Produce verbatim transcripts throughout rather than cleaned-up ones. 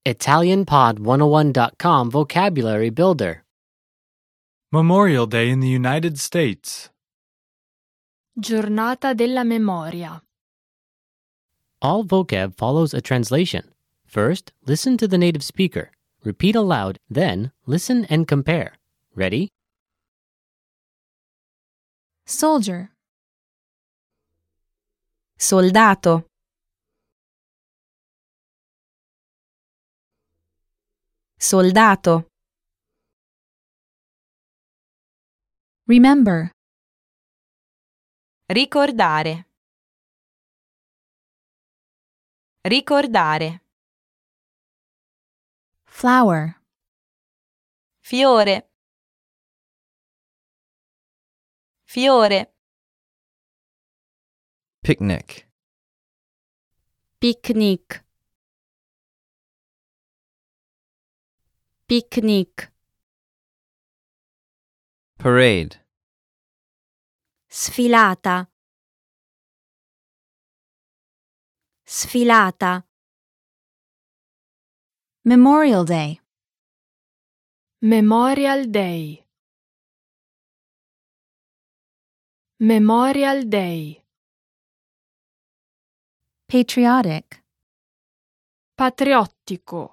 Italian Pod one oh one dot com Vocabulary Builder. Memorial Day in the United States. Giornata della memoria. All vocab follows a translation. First, listen to the native speaker. Repeat aloud, then listen and compare. Ready? Soldier. Soldato. Soldato. Remember. Ricordare. Ricordare. Flower. Fiore. Fiore. Picnic. Picnic. Picnic. Parade. Sfilata. Sfilata. Memorial Day. Memorial Day. Memorial Day. Patriotic. Patriottico.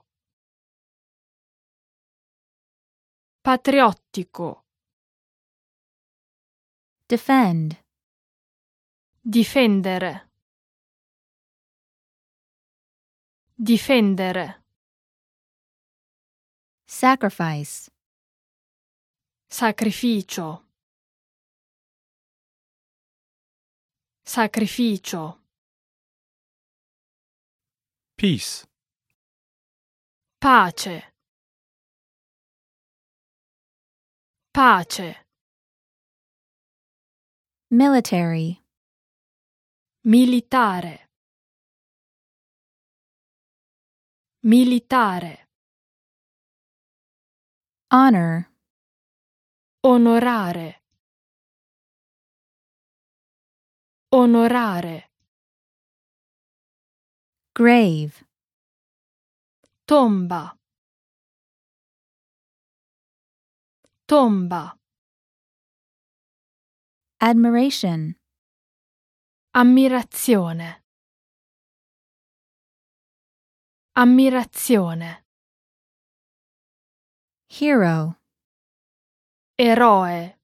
Patriottico. Defend. Difendere. Difendere. Sacrifice. Sacrificio. Sacrificio. Peace. Pace. Pace. Military. Militare. Militare. Honor. Onorare. Onorare. Grave. Tomba. Tomba. Admiration. Ammirazione. Ammirazione. Hero. Eroe.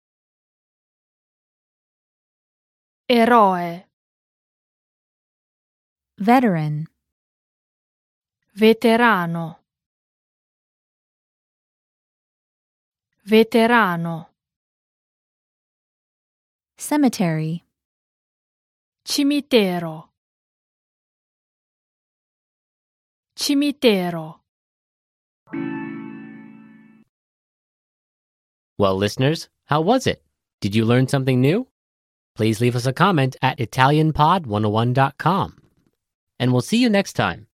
Eroe. Veteran. Veterano. Veterano. Cemetery. Cimitero. Cimitero. Well, listeners, how was it? Did you learn something new? Please leave us a comment at Italian Pod one oh one dot com. And we'll see you next time.